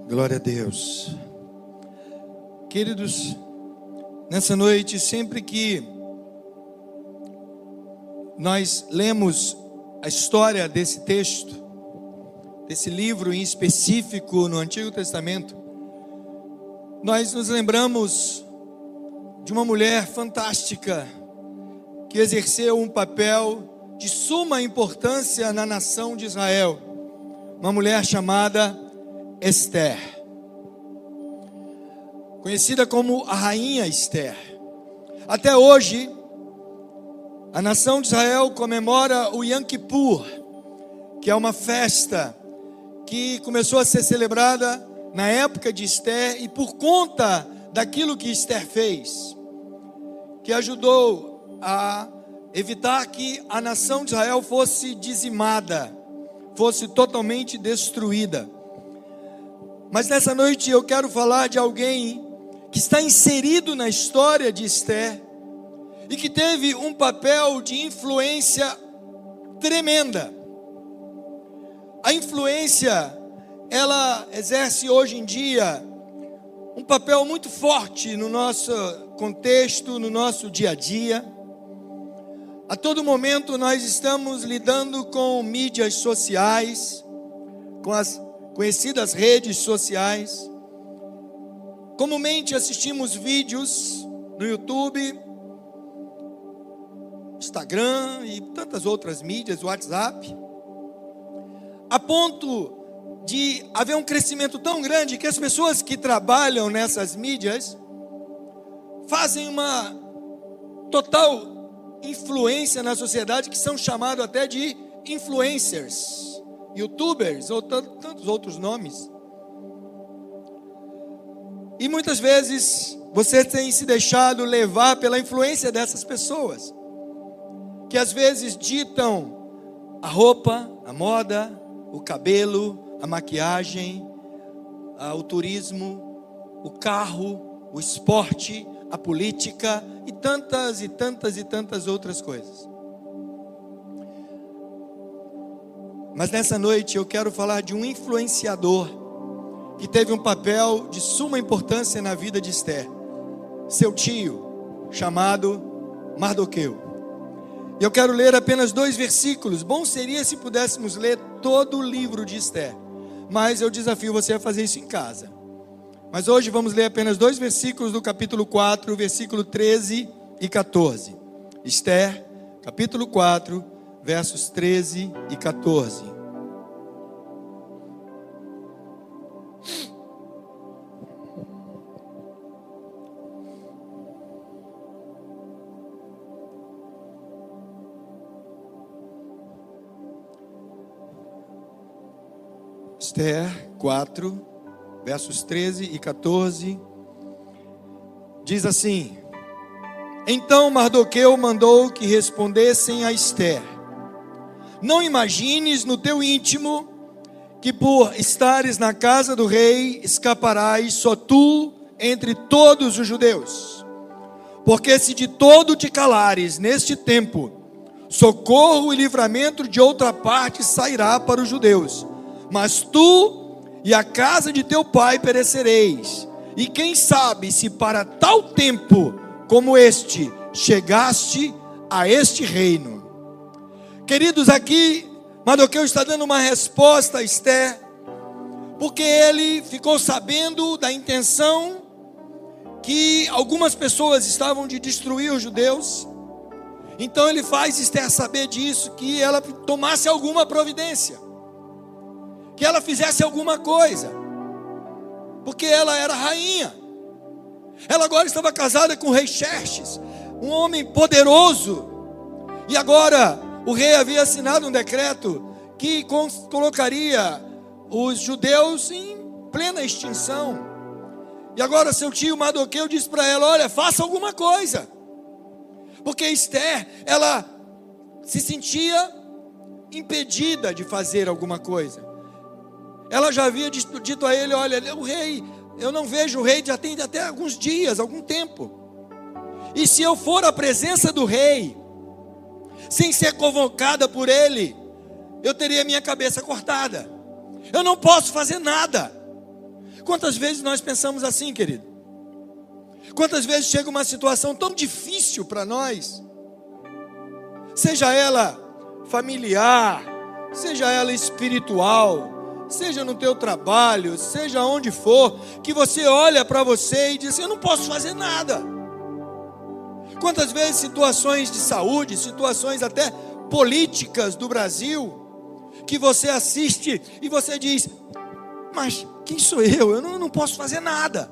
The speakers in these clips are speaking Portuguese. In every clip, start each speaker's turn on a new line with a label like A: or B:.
A: Glória a Deus. Queridos, nessa noite, sempre que nós lemos a história desse texto, desse livro em específico no Antigo Testamento, nós nos lembramos de uma mulher fantástica que exerceu um papel de suma importância na nação de Israel, uma mulher chamada Esther, conhecida como a rainha Esther. Até hoje, a nação de Israel comemora o Yom Kippur, que é uma festa que começou a ser celebrada na época de Esther, e por conta daquilo que Esther fez, que ajudou a evitar que a nação de Israel fosse dizimada, fosse totalmente destruída. Mas nessa noite eu quero falar de alguém que está inserido na história de Esther e que teve um papel de influência tremenda. A influência, ela exerce hoje em dia um papel muito forte no nosso contexto, no nosso dia a dia. A todo momento nós estamos lidando com mídias sociais, com as conhecidas redes sociais. Comumente assistimos vídeos no YouTube, Instagram e tantas outras mídias, WhatsApp, a ponto de haver um crescimento tão grande que as pessoas que trabalham nessas mídias fazem uma total influência na sociedade, que são chamados até de influencers, YouTubers ou tantos outros nomes. E muitas vezes você tem se deixado levar pela influência dessas pessoas, que às vezes ditam a roupa, a moda, o cabelo, a maquiagem, o turismo, o carro, o esporte, a política e tantas outras coisas. Mas nessa noite eu quero falar de um influenciador que teve um papel de suma importância na vida de Esther, seu tio, chamado Mardoqueu. E eu quero ler apenas 2 versículos. Bom seria se pudéssemos ler todo o livro de Esther, mas eu desafio você a fazer isso em casa. Mas hoje vamos ler apenas 2 versículos do capítulo 4, versículo 13 e 14. Esther, capítulo 4, versos 13 e 14. Esther 4, versos 13 e 14, diz assim: Então Mardoqueu mandou que respondessem a Esther: Não imagines no teu íntimo que por estares na casa do rei escaparás só tu entre todos os judeus. Porque se de todo te calares neste tempo, socorro e livramento de outra parte sairá para os judeus. Mas tu e a casa de teu pai perecereis. E quem sabe se para tal tempo como este chegaste a este reino. Queridos, aqui Mardoqueu está dando uma resposta a Esther, porque ele ficou sabendo da intenção que algumas pessoas estavam de destruir os judeus. Então ele faz Esther saber disso, que ela tomasse alguma providência, que ela fizesse alguma coisa, porque ela era rainha. Ela agora estava casada com o rei Xerxes, um homem poderoso, e agora o rei havia assinado um decreto que colocaria os judeus em plena extinção. E agora seu tio Mardoqueu disse para ela: olha, faça alguma coisa, porque Esther, ela se sentia impedida de fazer alguma coisa. Ela já havia dito a ele: olha, o rei, eu não vejo o rei já tem até alguns dias, algum tempo. E se eu for à presença do rei, sem ser convocada por ele, eu teria minha cabeça cortada. Eu não posso fazer nada. Quantas vezes nós pensamos assim, querido? Quantas vezes chega uma situação tão difícil para nós, seja ela familiar, seja ela espiritual, seja no teu trabalho, seja onde for, que você olha para você e diz assim, eu não posso fazer nada. Quantas vezes situações de saúde, situações até políticas do Brasil, que você assiste e você diz, mas quem sou eu? Eu não posso fazer nada.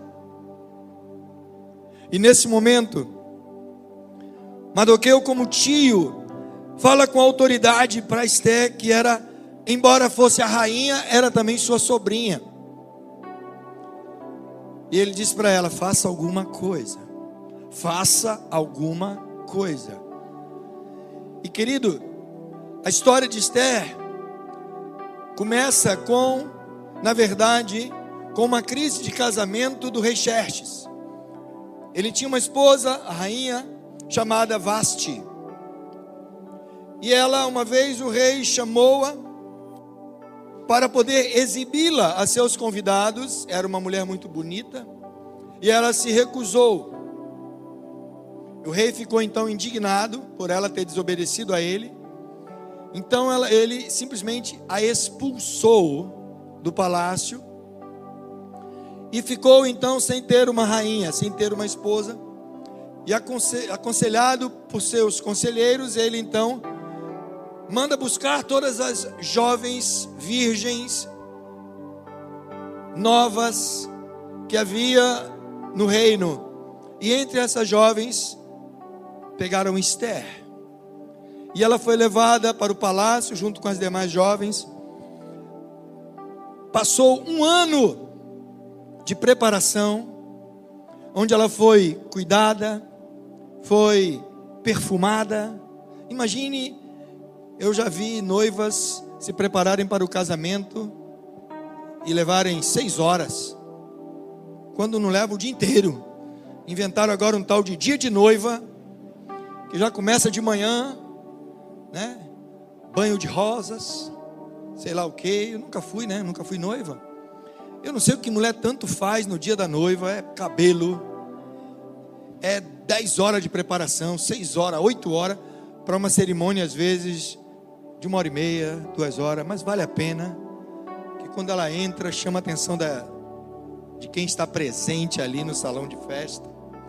A: E nesse momento, Mardoqueu, como tio, fala com autoridade para Esther, que era, embora fosse a rainha, era também sua sobrinha. E ele diz para ela, faça alguma coisa. Faça alguma coisa. E querido, a história de Esther começa com, na verdade, com uma crise de casamento do rei Xerxes. Ele tinha uma esposa, a rainha, chamada Vasti. E ela, uma vez, o rei chamou-a para poder exibi-la a seus convidados. Era uma mulher muito bonita. E ela se recusou. O rei ficou então indignado por ela ter desobedecido a ele. Então ele simplesmente a expulsou do palácio. E ficou então sem ter uma rainha, sem ter uma esposa. E aconselhado por seus conselheiros, ele então manda buscar todas as jovens virgens novas que havia no reino. E entre essas jovens pegaram Esther. E ela foi levada para o palácio junto com as demais jovens. Passou um ano de preparação, onde ela foi cuidada, foi perfumada. Imagine, eu já vi noivas se prepararem para o casamento e levarem 6 horas, quando não leva o dia inteiro. Inventaram agora um tal de dia de noiva, que já começa de manhã, né? Banho de rosas, sei lá o que. Eu nunca fui, né? Nunca fui noiva. Eu não sei o que mulher tanto faz no dia da noiva. É cabelo, é 10 horas de preparação, 6 horas, 8 horas, para uma cerimônia às vezes de 1h30, 2 horas, mas vale a pena, que quando ela entra, chama a atenção de quem está presente ali no salão de festa.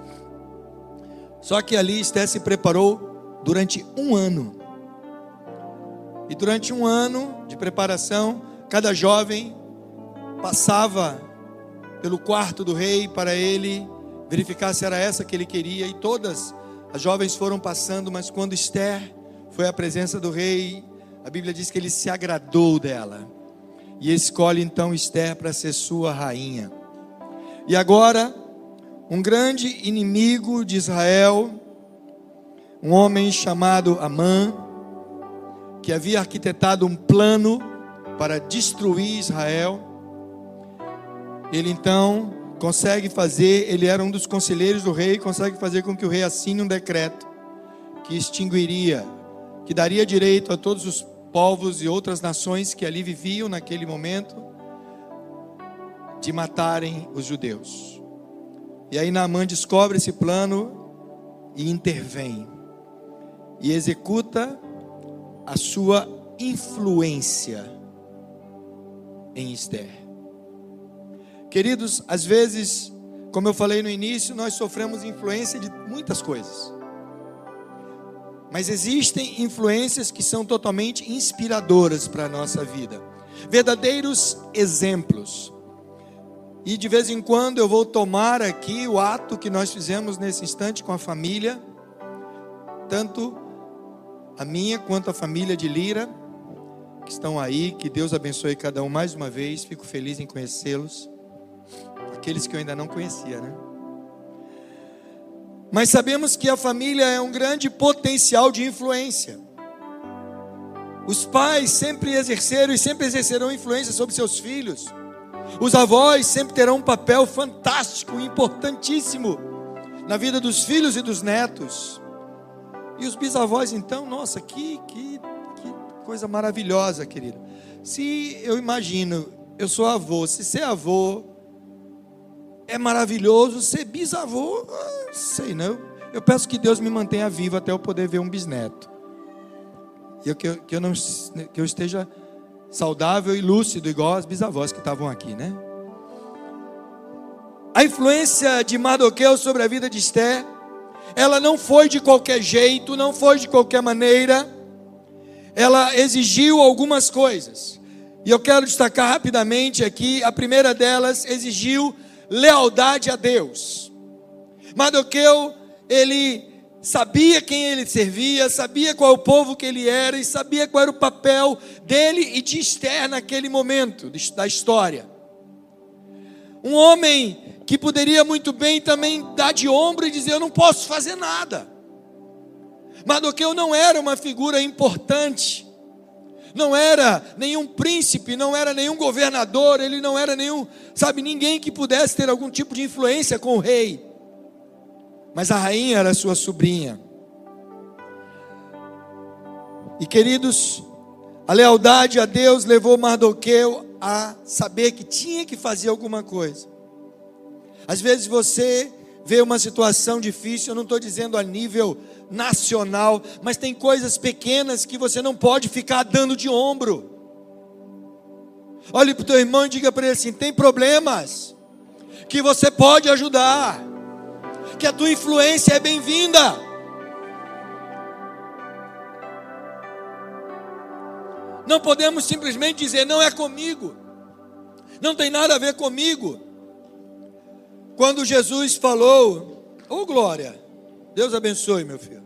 A: Só que ali Esther se preparou durante um ano. E durante um ano de preparação, cada jovem passava pelo quarto do rei para ele verificar se era essa que ele queria. E todas as jovens foram passando, mas quando Esther foi à presença do rei, a Bíblia diz que ele se agradou dela. E escolhe então Esther para ser sua rainha. E agora, um grande inimigo de Israel, um homem chamado Amã, que havia arquitetado um plano para destruir Israel, ele então consegue fazer, ele era um dos conselheiros do rei, consegue fazer com que o rei assine um decreto que extinguiria, que daria direito a todos os povos e outras nações que ali viviam naquele momento, de matarem os judeus. E aí Naamã descobre esse plano e intervém, e executa a sua influência em Esther. Queridos, às vezes, como eu falei no início, nós sofremos influência de muitas coisas. Mas existem influências que são totalmente inspiradoras para a nossa vida. Verdadeiros exemplos. E de vez em quando eu vou tomar aqui o ato que nós fizemos nesse instante com a família, tanto a minha quanto a família de Lira, que estão aí. Que Deus abençoe cada um mais uma vez. Fico feliz em conhecê-los. Aqueles que eu ainda não conhecia, né? Mas sabemos que a família é um grande potencial de influência. Os pais sempre exerceram e sempre exercerão influência sobre seus filhos. Os avós sempre terão um papel fantástico, importantíssimo na vida dos filhos e dos netos. E os bisavós então, nossa, que coisa maravilhosa, querido. Se eu imagino, eu sou avô, se ser avô é maravilhoso ser bisavô. Sei não. Eu peço que Deus me mantenha vivo até eu poder ver um bisneto. E que eu esteja saudável e lúcido, igual as bisavós que estavam aqui, né? A influência de Mardoqueu sobre a vida de Esther, ela não foi de qualquer jeito, não foi de qualquer maneira. Ela exigiu algumas coisas. E eu quero destacar rapidamente aqui, a primeira delas exigiu lealdade a Deus. Mardoqueu, ele sabia quem ele servia, sabia qual o povo que ele era e sabia qual era o papel dele e de Esther naquele momento da história. Um homem que poderia muito bem também dar de ombro e dizer: eu não posso fazer nada. Mardoqueu não era uma figura importante, não era nenhum príncipe, não era nenhum governador, ele não era ninguém que pudesse ter algum tipo de influência com o rei. Mas a rainha era sua sobrinha. E queridos, a lealdade a Deus levou Mardoqueu a saber que tinha que fazer alguma coisa. Às vezes você vê uma situação difícil, eu não estou dizendo a nível nacional, mas tem coisas pequenas que você não pode ficar dando de ombro. Olhe para o teu irmão e diga para ele assim: tem problemas que você pode ajudar, que a tua influência é bem-vinda. Não podemos simplesmente dizer: não é comigo, não tem nada a ver comigo. Quando Jesus falou, glória, Deus abençoe, meu filho.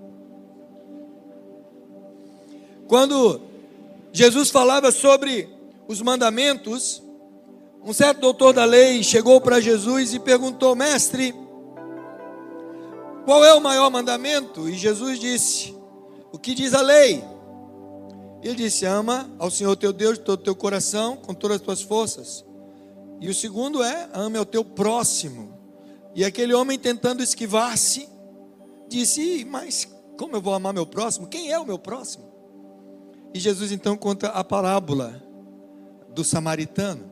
A: Quando Jesus falava sobre os mandamentos, um certo doutor da lei chegou para Jesus e perguntou: mestre, qual é o maior mandamento? E Jesus disse: o que diz a lei? Ele disse: ama ao Senhor teu Deus de todo o teu coração, com todas as tuas forças. E o segundo é: ame ao teu próximo. E aquele homem, tentando esquivar-se, disse: mas como eu vou amar meu próximo? Quem é o meu próximo? E Jesus então conta a parábola do samaritano.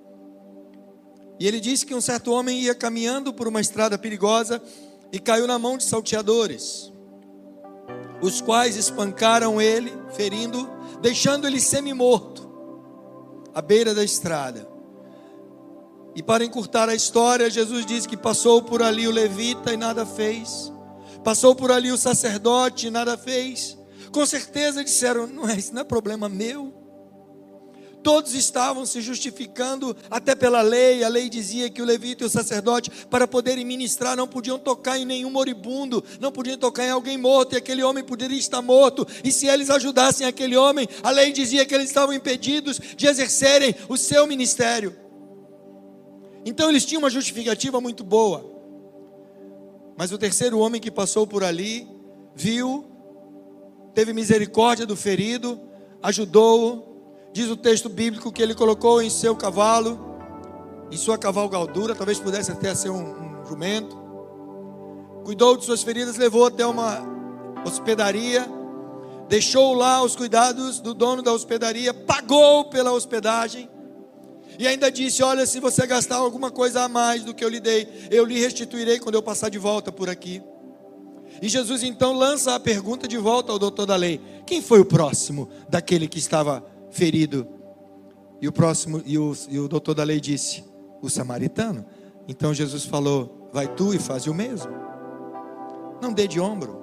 A: E ele disse que um certo homem ia caminhando por uma estrada perigosa e caiu na mão de salteadores, os quais espancaram ele, ferindo, deixando ele semi-morto à beira da estrada. E para encurtar a história, Jesus disse que passou por ali o levita e nada fez, passou por ali o sacerdote e nada fez. Com certeza disseram: isso não é problema meu. Todos estavam se justificando até pela lei. A lei dizia que o levita e o sacerdote, para poderem ministrar, não podiam tocar em nenhum moribundo, não podiam tocar em alguém morto, e aquele homem poderia estar morto. E se eles ajudassem aquele homem, a lei dizia que eles estavam impedidos de exercerem o seu ministério. Então eles tinham uma justificativa muito boa. Mas o terceiro homem que passou por ali, viu, teve misericórdia do ferido, ajudou-o. Diz o texto bíblico que ele colocou em seu cavalo, em sua cavalgadura, talvez pudesse até ser um jumento. Cuidou de suas feridas, levou até uma hospedaria, deixou lá os cuidados do dono da hospedaria, pagou pela hospedagem. E ainda disse: olha, se você gastar alguma coisa a mais do que eu lhe dei, eu lhe restituirei quando eu passar de volta por aqui. E Jesus então lança a pergunta de volta ao doutor da lei: quem foi o próximo daquele que estava ferido? E o doutor da lei disse: o samaritano. Então Jesus falou: vai tu e faz o mesmo. Não dê de ombro.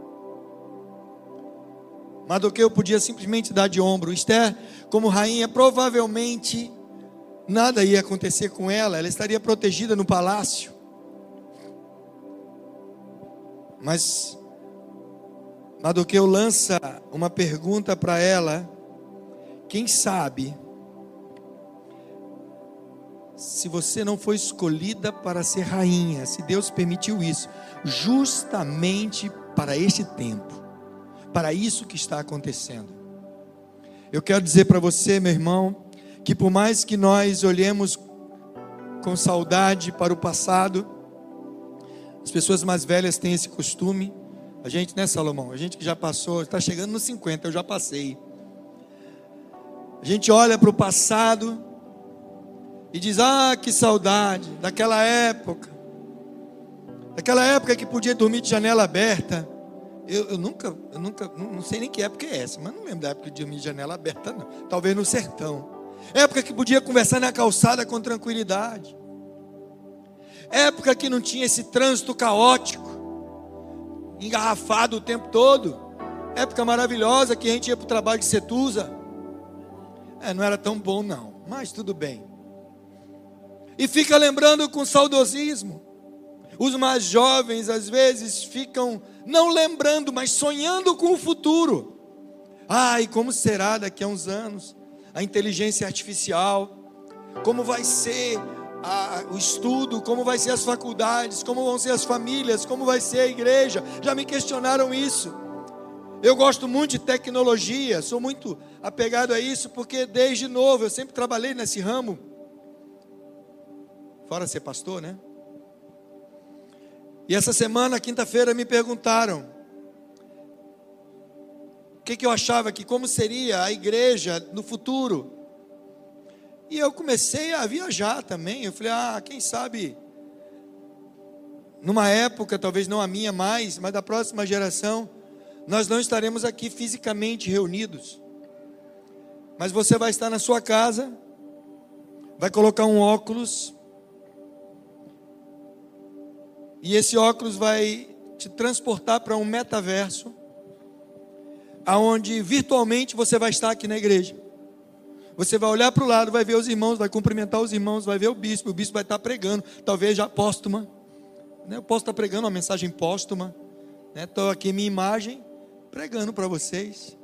A: Mardoqueu podia simplesmente dar de ombro. Esther, como rainha, provavelmente nada ia acontecer com ela, ela estaria protegida no palácio. Mas Mardoqueu lança uma pergunta para ela: quem sabe, se você não foi escolhida para ser rainha, se Deus permitiu isso, justamente para este tempo, para isso que está acontecendo. Eu quero dizer para você, meu irmão, que por mais que nós olhemos com saudade para o passado, as pessoas mais velhas têm esse costume. A gente, né, Salomão? A gente que já passou, está chegando nos 50, eu já passei. A gente olha para o passado e diz: ah, que saudade daquela época que podia dormir de janela aberta. Eu nunca, não sei nem que época é essa, mas não lembro da época de dormir de janela aberta, não. Talvez no sertão. Época que podia conversar na calçada com tranquilidade. Época que não tinha esse trânsito caótico, engarrafado o tempo todo. Época maravilhosa que a gente ia para o trabalho de Setusa. Não era tão bom não, mas tudo bem. E fica lembrando com saudosismo. Os mais jovens às vezes ficam não lembrando, mas sonhando com o futuro. E como será daqui a uns anos a inteligência artificial? Como vai ser o estudo? Como vai ser as faculdades? Como vão ser as famílias? Como vai ser a igreja? Já me questionaram isso. Eu gosto muito de tecnologia, sou muito apegado a isso, porque desde novo eu sempre trabalhei nesse ramo. Fora ser pastor, né? E essa semana, quinta-feira, me perguntaram o que eu achava que como seria a igreja no futuro. E eu comecei a viajar também. Eu falei, quem sabe, numa época, talvez não a minha mais, mas da próxima geração, nós não estaremos aqui fisicamente reunidos. Mas você vai estar na sua casa, vai colocar um óculos, e esse óculos vai te transportar para um metaverso, aonde virtualmente você vai estar aqui na igreja. Você vai olhar para o lado, vai ver os irmãos, vai cumprimentar os irmãos, vai ver o bispo vai estar pregando, talvez já póstuma. Eu posso estar pregando uma mensagem póstuma. Estou aqui minha imagem, pregando para vocês.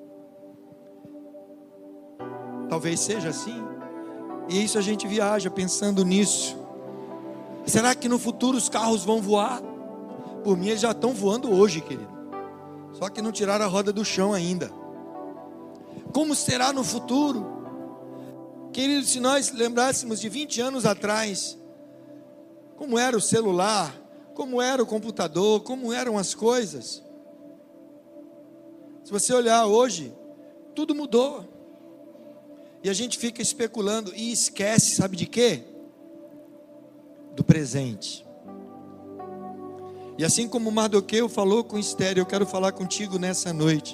A: Talvez seja assim. E isso a gente viaja pensando nisso. Será que no futuro os carros vão voar? Por mim eles já estão voando hoje, querido. Só que não tiraram a roda do chão ainda. Como será no futuro? Querido, se nós lembrássemos de 20 anos atrás, como era o celular, como era o computador, como eram as coisas. Se você olhar hoje, tudo mudou. E a gente fica especulando e esquece, sabe de quê? Do presente. E assim como Mardoqueu falou com Esther, eu quero falar contigo nessa noite.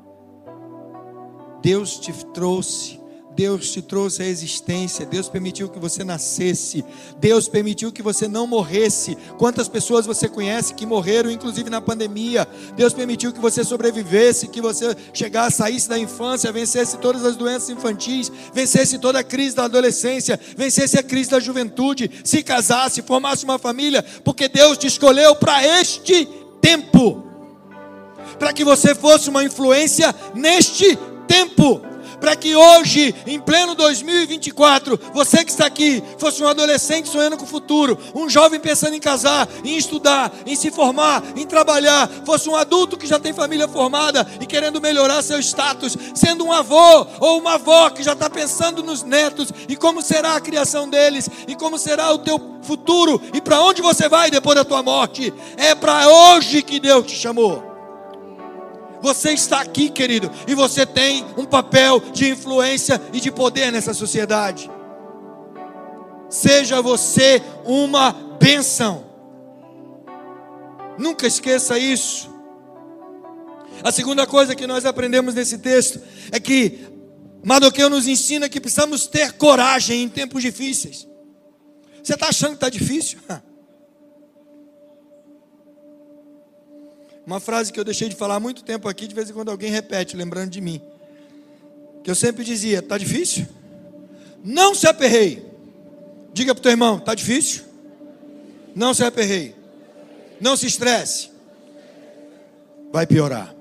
A: Deus te trouxe à existência. Deus permitiu que você nascesse. Deus permitiu que você não morresse. Quantas pessoas você conhece que morreram, inclusive na pandemia? Deus permitiu que você sobrevivesse, que você chegasse, saísse da infância, vencesse todas as doenças infantis, vencesse toda a crise da adolescência, vencesse a crise da juventude, se casasse, formasse uma família, porque Deus te escolheu para este tempo, para que você fosse uma influência neste tempo. Para que hoje, em pleno 2024, você que está aqui, fosse um adolescente sonhando com o futuro, um jovem pensando em casar, em estudar, em se formar, em trabalhar, fosse um adulto que já tem família formada e querendo melhorar seu status, sendo um avô ou uma avó que já está pensando nos netos e como será a criação deles e como será o teu futuro e para onde você vai depois da tua morte. É para hoje que Deus te chamou. Você está aqui, querido, e você tem um papel de influência e de poder nessa sociedade. Seja você uma bênção. Nunca esqueça isso. A segunda coisa que nós aprendemos nesse texto é que Mardoqueu nos ensina que precisamos ter coragem em tempos difíceis. Você está achando que está difícil? Uma frase que eu deixei de falar há muito tempo aqui, de vez em quando alguém repete, lembrando de mim. Que eu sempre dizia, está difícil? Não se aperreie. Diga para o teu irmão, está difícil? Não se aperreie. Não se estresse. Vai piorar.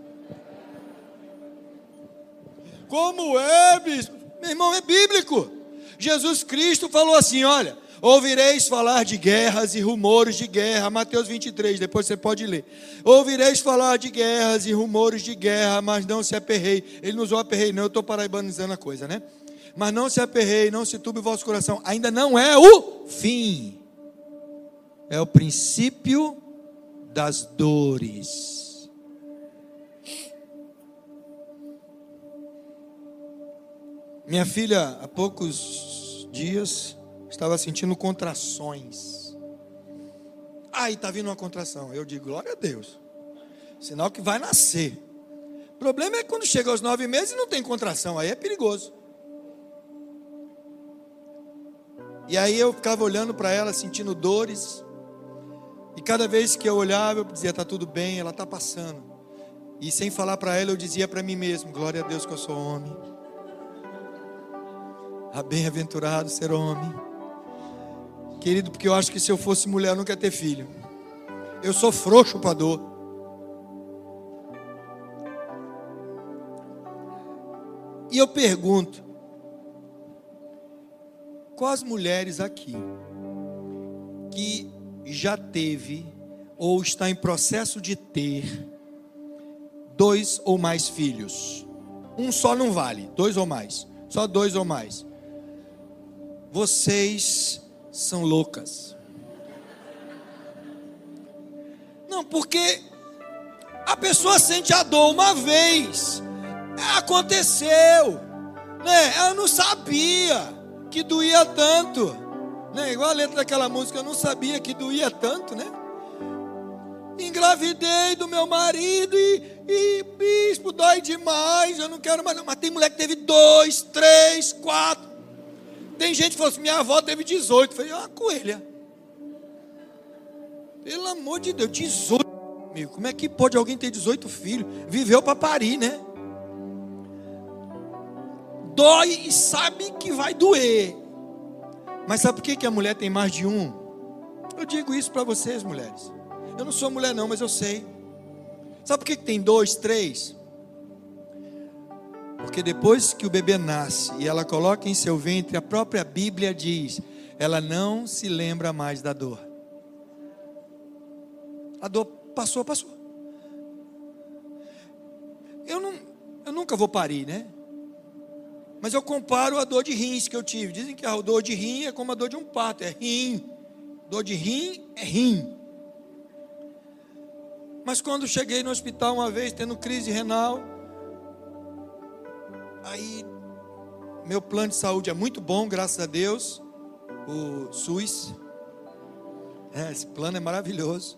A: Como é, bispo? Meu irmão, é bíblico. Jesus Cristo falou assim, olha... Ouvireis falar de guerras e rumores de guerra. Mateus 23, depois você pode ler. Ouvireis falar de guerras e rumores de guerra, mas não se aperrei. Ele não usou aperrei, não, eu estou paraibanizando a coisa, né? Mas não se aperrei, não se turbe o vosso coração. Ainda não é o fim. É o princípio das dores. Minha filha, há poucos dias... estava sentindo contrações. Aí está vindo uma contração. Eu digo, glória a Deus. Sinal que vai nascer. O problema é quando chega aos 9 meses e não tem contração. Aí é perigoso. E aí eu ficava olhando para ela, sentindo dores. E cada vez que eu olhava, eu dizia, está tudo bem, ela está passando. E sem falar para ela, eu dizia para mim mesmo, glória a Deus que eu sou homem. Bem-aventurado ser homem. Querido, porque eu acho que se eu fosse mulher, eu não quero ter filho. Eu sou frouxo para dor. E eu pergunto, quais mulheres aqui que já teve ou está em processo de ter 2 ou mais filhos? Um só não vale, 2 ou mais, só 2 ou mais. Vocês são loucas. Não, porque a pessoa sente a dor uma vez, aconteceu, né? Ela não sabia que doía tanto, né? Igual a letra daquela música, eu não sabia que doía tanto, né? Engravidei do meu marido e bispo, dói demais, eu não quero mais não. Mas tem mulher que teve 2, 3, 4. Tem gente que falou assim, minha avó teve 18. Eu falei, uma coelha. Pelo amor de Deus, 18, amigo. Como é que pode alguém ter 18 filhos? Viveu para parir, né? Dói e sabe que vai doer. Mas sabe por que a mulher tem mais de um? Eu digo isso para vocês, mulheres. Eu não sou mulher não, mas eu sei. Sabe por que tem 2, 3? Porque depois que o bebê nasce e ela coloca em seu ventre, a própria Bíblia diz, ela não se lembra mais da dor. A dor passou. Eu nunca vou parir, né? Mas eu comparo a dor de rins que eu tive. Dizem que a dor de rim é como a dor de um parto, é rim. Dor de rim é rim. Mas quando cheguei no hospital uma vez, tendo crise renal, aí meu plano de saúde é muito bom, graças a Deus, o SUS. Esse plano é maravilhoso.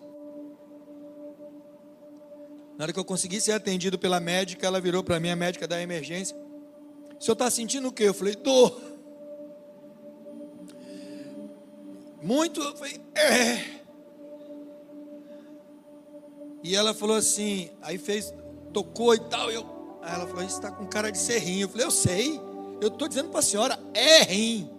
A: Na hora que eu consegui ser atendido pela médica, ela virou para mim, a médica da emergência. O senhor está sentindo o quê? Eu falei, dor. Muito? Eu falei, E ela falou assim, aí tocou e tal. Aí ela falou, isso está com cara de ser rim. Eu falei, eu sei, eu estou dizendo para a senhora, é rim.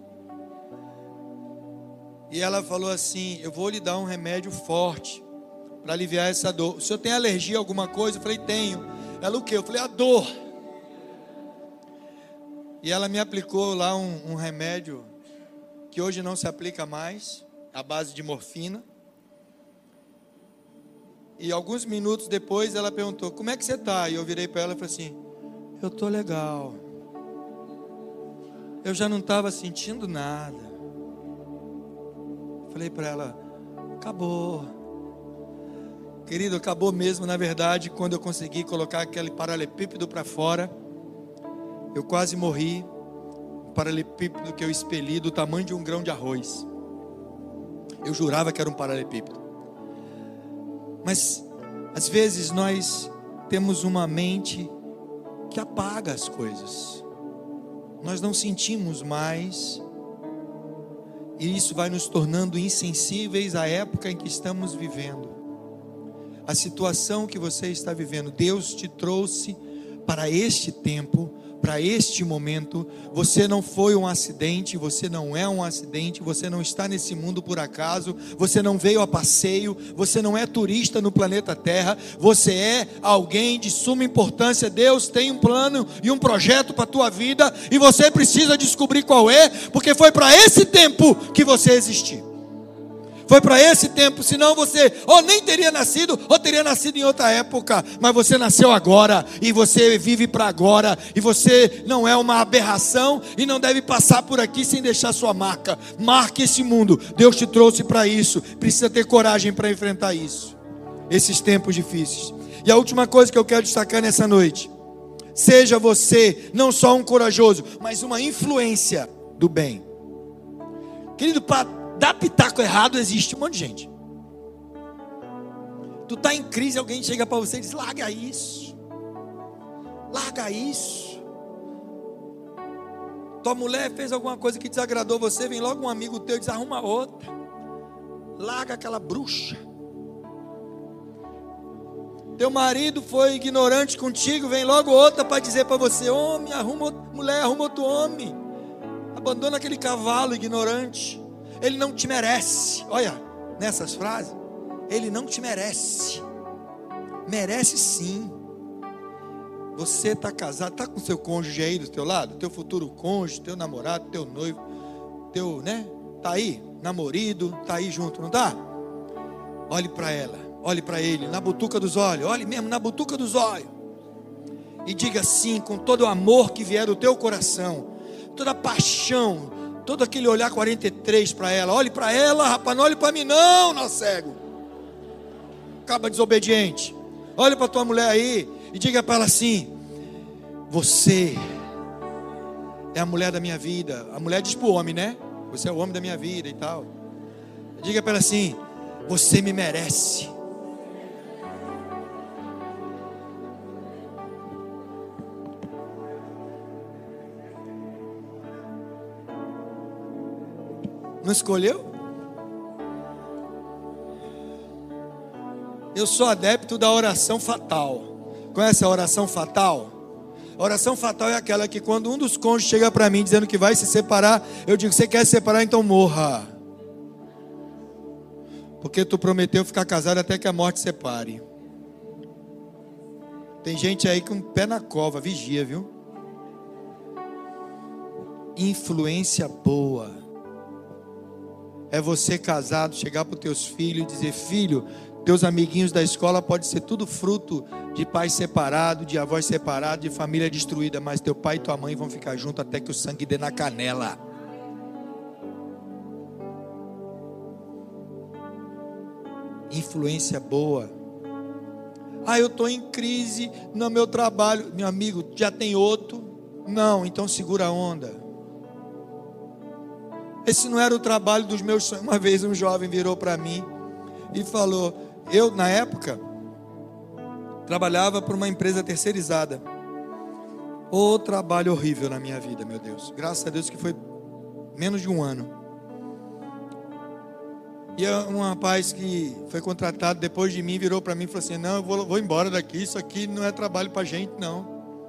A: E ela falou assim, eu vou lhe dar um remédio forte para aliviar essa dor. O senhor tem alergia a alguma coisa? Eu falei, tenho. Ela, o quê? Eu falei, a dor. E ela me aplicou lá um remédio que hoje não se aplica mais, à base de morfina. E alguns minutos depois ela perguntou, como é que você está? E eu virei para ela e falei assim, eu estou legal. Eu já não estava sentindo nada. Falei para ela, acabou. Querido, acabou mesmo, na verdade, quando eu consegui colocar aquele paralelepípedo para fora. Eu quase morri. Um paralelepípedo que eu expeli do tamanho de um grão de arroz. Eu jurava que era um paralelepípedo. Mas, às vezes, nós temos uma mente que apaga as coisas. Nós não sentimos mais. E isso vai nos tornando insensíveis à época em que estamos vivendo. A situação que você está vivendo. Deus te trouxe para este tempo, para este momento. Você não foi um acidente, você não é um acidente, você não está nesse mundo por acaso, você não veio a passeio, você não é turista no planeta Terra, você é alguém de suma importância. Deus tem um plano e um projeto para a tua vida, e você precisa descobrir qual é, porque foi para esse tempo que você existiu. Foi para esse tempo, senão você ou nem teria nascido, ou teria nascido em outra época. Mas você nasceu agora, e você vive para agora, e você não é uma aberração, e não deve passar por aqui sem deixar sua marca. Marque esse mundo, Deus te trouxe para isso. Precisa ter coragem para enfrentar isso, esses tempos difíceis. E a última coisa que eu quero destacar nessa noite: seja você não só um corajoso, mas uma influência do bem. Querido, para dar pitaco errado existe um monte de gente. Tu está em crise, alguém chega para você e diz: larga isso. Larga isso. Tua mulher fez alguma coisa que desagradou você, vem logo um amigo teu e diz: arruma outra. Larga aquela bruxa. Teu marido foi ignorante contigo, vem logo outra para dizer para você: homem, arruma outro, mulher, arruma outro homem. Abandona aquele cavalo ignorante. Ele não te merece. Olha, nessas frases, ele não te merece. Merece sim. Você está casado, está com seu cônjuge aí do teu lado, teu futuro cônjuge, teu namorado, teu noivo, teu, né? Está aí, namorado, está aí junto, não está? Olhe para ela, olhe para ele, na butuca dos olhos, olhe mesmo na butuca dos olhos. E diga sim, com todo o amor que vier do teu coração, toda a paixão, todo aquele olhar 43 para ela. Olhe para ela, rapaz, não olhe para mim não, nó cego. Acaba desobediente. Olhe para tua mulher aí e diga para ela assim: você é a mulher da minha vida. A mulher diz para o homem, né? Você é o homem da minha vida e tal. Diga para ela assim: você me merece. Não escolheu? Eu sou adepto da oração fatal. Conhece a oração fatal? A oração fatal é aquela que quando um dos cônjuges chega para mim dizendo que vai se separar, eu digo: você quer se separar, então morra. Porque tu prometeu ficar casado até que a morte separe. Tem gente aí com o pé na cova, vigia, viu? Influência boa é você casado chegar para os teus filhos e dizer: filho, teus amiguinhos da escola pode ser tudo fruto de pais separados, de avós separados, de família destruída, mas teu pai e tua mãe vão ficar juntos até que o sangue dê na canela. Influência boa. Ah, eu estou em crise no meu trabalho. Meu amigo, já tem outro? Não, então segura a onda. Esse não era o trabalho dos meus sonhos. Uma vez um jovem virou para mim e falou: eu, na época, trabalhava para uma empresa terceirizada. O trabalho horrível na minha vida, meu Deus. Graças a Deus que foi menos de um ano. E um rapaz que foi contratado depois de mim virou para mim e falou assim: não, eu vou embora daqui. Isso aqui não é trabalho para gente, não.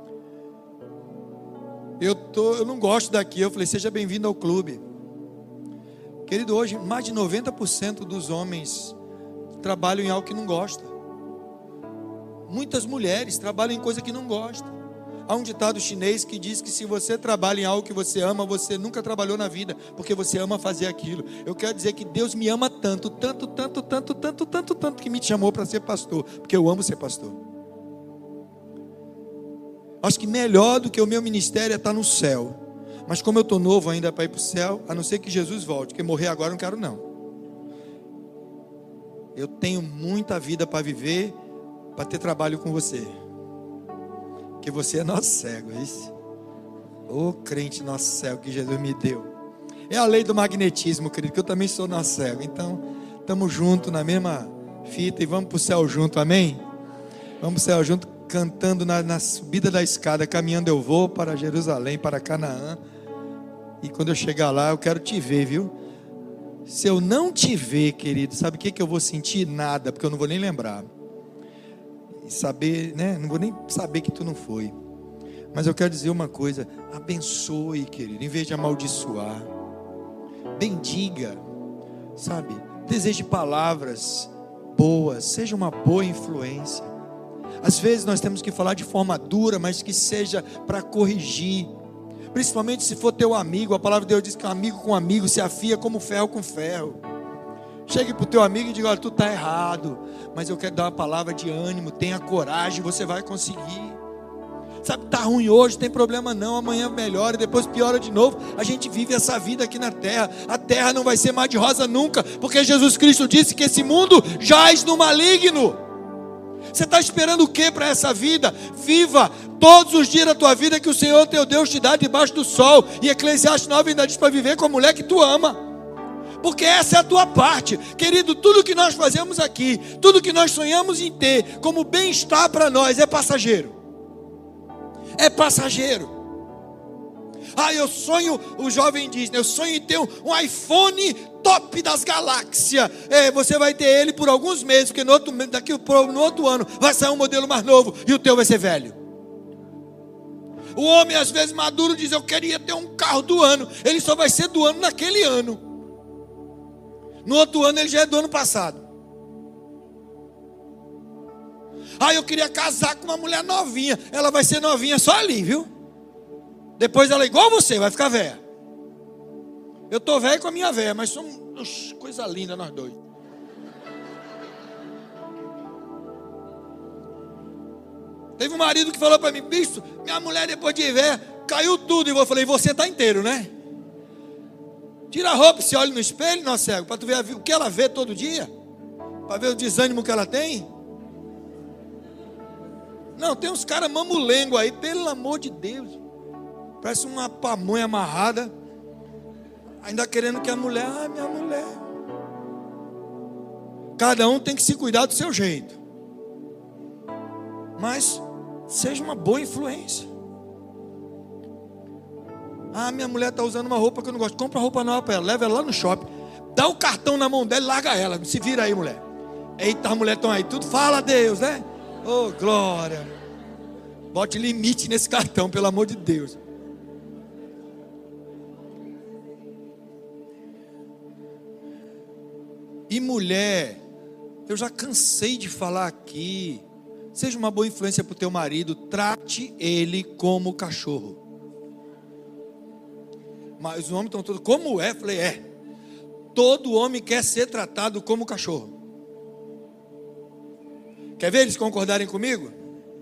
A: Eu não gosto daqui. Eu falei: seja bem-vindo ao clube. Querido, hoje mais de 90% dos homens trabalham em algo que não gosta. Muitas mulheres trabalham em coisa que não gosta. Há um ditado chinês que diz que se você trabalha em algo que você ama, você nunca trabalhou na vida, porque você ama fazer aquilo. Eu quero dizer que Deus me ama tanto, tanto, tanto, tanto, tanto, tanto, tanto, que me chamou para ser pastor, porque eu amo ser pastor. Acho que melhor do que o meu ministério é estar no céu. Mas como eu estou novo ainda para ir para o céu, a não ser que Jesus volte, porque morrer agora eu não quero não. Eu tenho muita vida para viver, para ter trabalho com você. Porque você é nosso cego, é isso? Ô crente nosso cego que Jesus me deu. É a lei do magnetismo, querido, que eu também sou nosso cego. Então, estamos juntos na mesma fita e vamos para o céu junto, amém? Vamos para o céu junto, cantando na subida da escada. Caminhando eu vou para Jerusalém, para Canaã. E quando eu chegar lá, eu quero te ver, viu? Se eu não te ver, querido, sabe o que eu vou sentir? Nada, porque eu não vou nem lembrar. E saber, né? Não vou nem saber que tu não foi. Mas eu quero dizer uma coisa: abençoe, querido, em vez de amaldiçoar. Bendiga, sabe? Deseje palavras boas, seja uma boa influência. Às vezes nós temos que falar de forma dura, mas que seja para corrigir. Principalmente se for teu amigo. A palavra de Deus diz que um amigo com amigo se afia como ferro com ferro. Chegue para o teu amigo e diga: olha, tu está errado, mas eu quero dar uma palavra de ânimo. Tenha coragem, você vai conseguir. Sabe, está ruim hoje, não tem problema não. Amanhã melhora, depois piora de novo. A gente vive essa vida aqui na terra. A terra não vai ser mar de rosa nunca, porque Jesus Cristo disse que esse mundo jaz no maligno. Você está esperando o que para essa vida? Viva todos os dias da tua vida que o Senhor teu Deus te dá debaixo do sol. E Eclesiastes 9 ainda diz para viver com a mulher que tu ama. porque essa é a tua parte, querido. Tudo que nós fazemos aqui, tudo que nós sonhamos em ter como bem-estar para nós é passageiro. É passageiro. Eu sonho, o jovem diz, eu sonho em ter um iPhone top das galáxias. Você vai ter ele por alguns meses, porque no outro ano vai sair um modelo mais novo e o teu vai ser velho. O homem às vezes maduro diz, eu queria ter um carro do ano. Ele só vai ser do ano naquele ano. No outro ano ele já é do ano passado. Eu queria casar com uma mulher novinha. Ela vai ser novinha só ali, viu? Depois ela é igual você, vai ficar velha. Eu estou velho com a minha velha, mas somos coisa linda nós dois. Teve um marido que falou para mim, bicho, minha mulher depois de velha, caiu tudo. E eu falei, você está inteiro, né? Tira a roupa e se olha no espelho, não, cego, para tu ver o que ela vê todo dia. Para ver o desânimo que ela tem. Não, tem uns caras mamulengo aí, pelo amor de Deus. Parece uma pamonha amarrada. Ainda querendo que a mulher, minha mulher. Cada um tem que se cuidar do seu jeito. Mas seja uma boa influência. Minha mulher está usando uma roupa que eu não gosto. Compra roupa nova para ela, leva ela lá no shopping. Dá o cartão na mão dela e larga ela. Se vira aí, mulher. Eita, a mulher estão aí, tudo fala a Deus, né? Oh, glória. Bote limite nesse cartão, pelo amor de Deus. E mulher, eu já cansei de falar aqui. Seja uma boa influência para o teu marido. Trate ele como cachorro. Mas os homens estão todos, como é? Eu falei, todo homem quer ser tratado como cachorro. Quer ver eles concordarem comigo?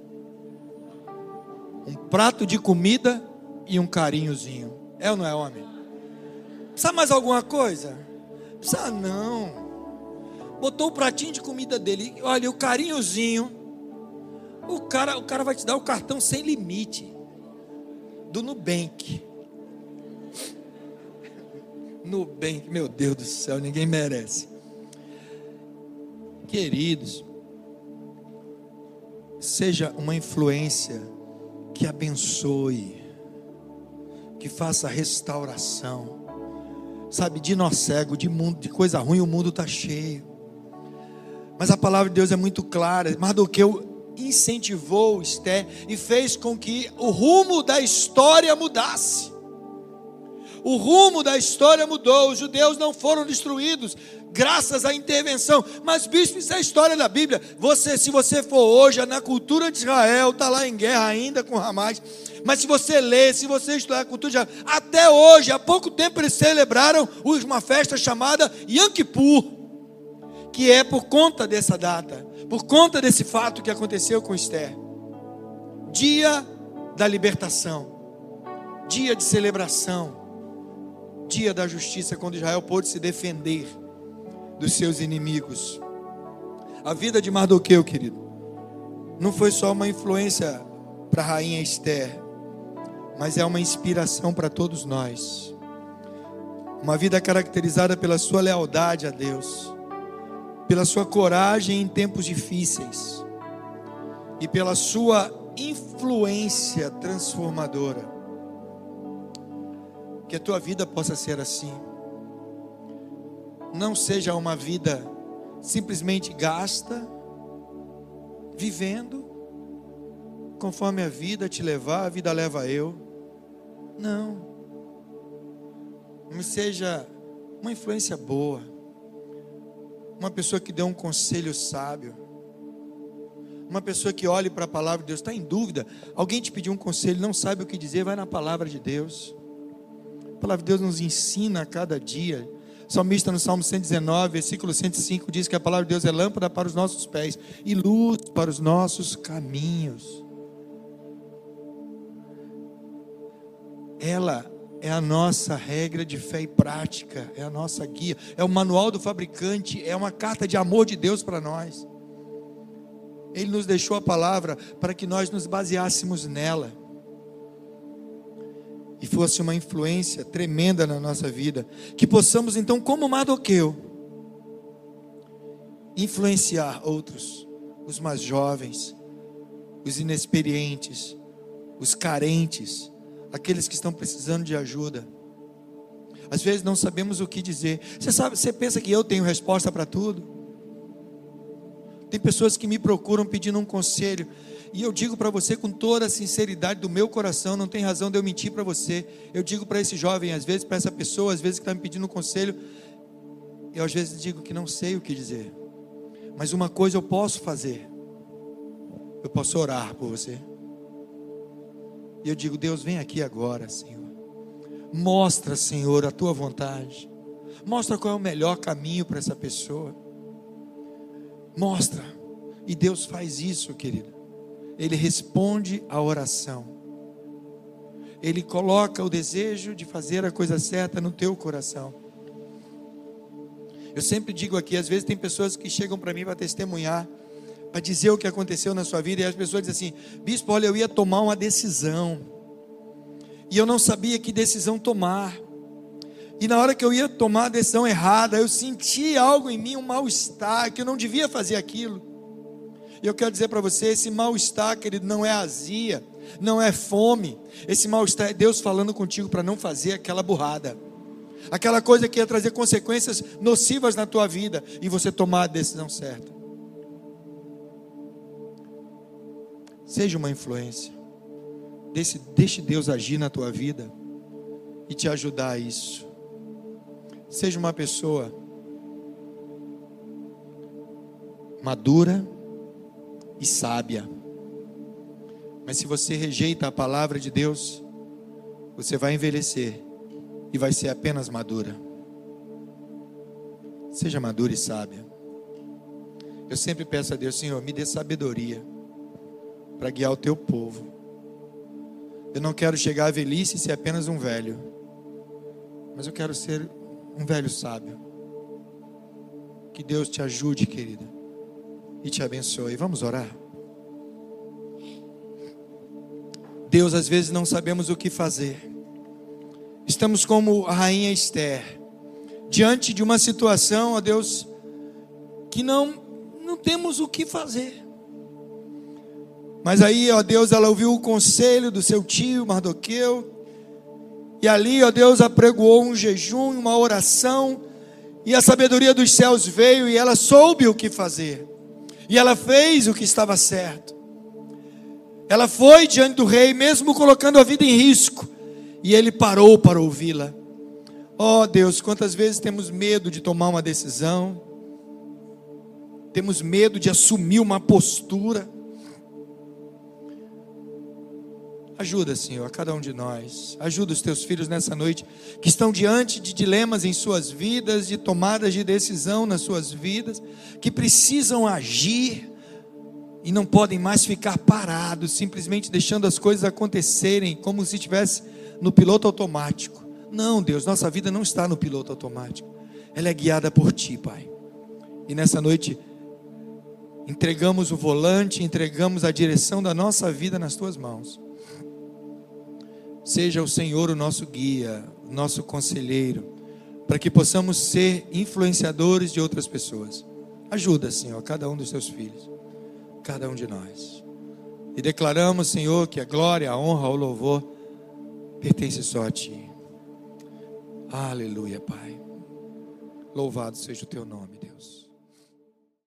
A: Um prato de comida e um carinhozinho. É ou não é, homem? Precisa mais alguma coisa? Precisa não. Botou o pratinho de comida dele. Olha, o carinhozinho. O cara vai te dar o cartão sem limite. Do Nubank. Nubank, meu Deus do céu, ninguém merece. Queridos, seja uma influência que abençoe, que faça restauração. Sabe, de nó cego, de mundo, de coisa ruim, o mundo está cheio. Mas a palavra de Deus é muito clara. Mardoqueu incentivou Esther e fez com que o rumo da história mudasse. O rumo da história mudou. Os judeus não foram destruídos graças à intervenção. Mas bispo, isso é a história da Bíblia. Se você for hoje na cultura de Israel, está lá em guerra ainda com Hamas. Mas se você ler, se você estudar a cultura de Israel, até hoje, há pouco tempo eles celebraram uma festa chamada Yom Kippur, que é por conta dessa data, por conta desse fato que aconteceu com Esther. Dia da libertação, dia de celebração, dia da justiça, quando Israel pôde se defender dos seus inimigos. A vida de Mardoqueu, querido, não foi só uma influência para a rainha Esther, mas é uma inspiração para todos nós. Uma vida caracterizada pela sua lealdade a Deus, pela sua coragem em tempos difíceis e pela sua influência transformadora. Que a tua vida possa ser assim. Não seja uma vida simplesmente gasta, vivendo conforme a vida te levar, a vida leva eu. Não. Mas seja uma influência boa, uma pessoa que dê um conselho sábio, uma pessoa que olhe para a palavra de Deus. Está em dúvida? Alguém te pediu um conselho, não sabe o que dizer, vai na palavra de Deus. A palavra de Deus nos ensina a cada dia. O salmista no Salmo 119, versículo 105 diz que a palavra de Deus é lâmpada para os nossos pés e luz para os nossos caminhos. Ela é a nossa regra de fé e prática, é a nossa guia, é o manual do fabricante, é uma carta de amor de Deus para nós. Ele nos deixou a palavra para que nós nos baseássemos nela. e fosse uma influência tremenda na nossa vida, que possamos então, como Mardoqueu, influenciar outros, os mais jovens, os inexperientes, os carentes, aqueles que estão precisando de ajuda. Às vezes não sabemos o que dizer. Você pensa que eu tenho resposta para tudo? Tem pessoas que me procuram pedindo um conselho, e eu digo para você com toda a sinceridade do meu coração, não tem razão de eu mentir para você. Eu digo para esse jovem, às vezes para essa pessoa, às vezes que está me pedindo um conselho, eu às vezes digo que não sei o que dizer. Mas uma coisa eu posso fazer, eu posso orar por você. E eu digo: Deus, vem aqui agora, Senhor. Mostra, Senhor, a tua vontade. Mostra qual é o melhor caminho para essa pessoa. Mostra. E Deus faz isso, querida. Ele responde à oração. Ele coloca o desejo de fazer a coisa certa no teu coração. Eu sempre digo aqui, às vezes tem pessoas que chegam para mim para testemunhar, para dizer o que aconteceu na sua vida, e as pessoas dizem assim: bispo, olha, eu ia tomar uma decisão, e eu não sabia que decisão tomar, e na hora que eu ia tomar a decisão errada, eu senti algo em mim, um mal-estar, que eu não devia fazer aquilo. E eu quero dizer para você, esse mal-estar, querido, não é azia, não é fome, esse mal-estar é Deus falando contigo para não fazer aquela burrada, aquela coisa que ia trazer consequências nocivas na tua vida, e você tomar a decisão certa. Seja uma influência, deixe Deus agir na tua vida e te ajudar a isso. Seja uma pessoa madura e sábia. Mas se você rejeita a palavra de Deus, você vai envelhecer e vai ser apenas madura. Seja madura e sábia. Eu sempre peço a Deus: Senhor, me dê sabedoria para guiar o teu povo. Eu não quero chegar à velhice e ser apenas um velho, mas eu quero ser um velho sábio. Que Deus te ajude, querida, e te abençoe. Vamos orar. Deus, às vezes não sabemos o que fazer. Estamos como a rainha Esther, diante de uma situação, ó Deus, que não temos o que fazer. Mas aí, ó Deus, ela ouviu o conselho do seu tio Mardoqueu, e ali, ó Deus, apregoou um jejum, uma oração, e a sabedoria dos céus veio, e ela soube o que fazer, e ela fez o que estava certo. Ela foi diante do rei, mesmo colocando a vida em risco, e ele parou para ouvi-la. Ó Deus, quantas vezes temos medo de tomar uma decisão, temos medo de assumir uma postura. Ajuda, Senhor, a cada um de nós. Ajuda os teus filhos nessa noite, que estão diante de dilemas em suas vidas, de tomadas de decisão nas suas vidas, que precisam agir e não podem mais ficar parados, simplesmente deixando as coisas acontecerem como se estivesse no piloto automático. Não, Deus, nossa vida não está no piloto automático. Ela é guiada por Ti, Pai. E nessa noite entregamos o volante, entregamos a direção da nossa vida nas Tuas mãos. Seja o Senhor o nosso guia, o nosso conselheiro, para que possamos ser influenciadores de outras pessoas. Ajuda, Senhor, cada um dos Teus filhos, cada um de nós. E declaramos, Senhor, que a glória, a honra, o louvor pertence só a Ti. Aleluia, Pai. Louvado seja o Teu nome, Deus.